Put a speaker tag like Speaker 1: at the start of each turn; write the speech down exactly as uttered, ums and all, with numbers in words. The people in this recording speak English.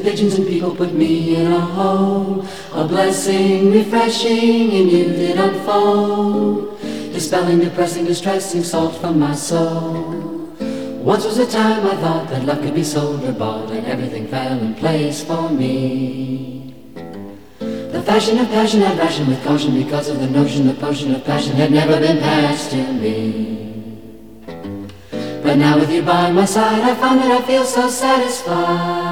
Speaker 1: Pigeons and people put me in a hole. A blessing refreshing in you did unfold, dispelling, depressing, distressing salt from my soul. Once was a time I thought that love could be sold or bought, and everything fell in place for me. The fashion of passion had ration with caution, because of the notion the potion of passion had never been passed to me. But now with you by my side, I found that I feel so satisfied.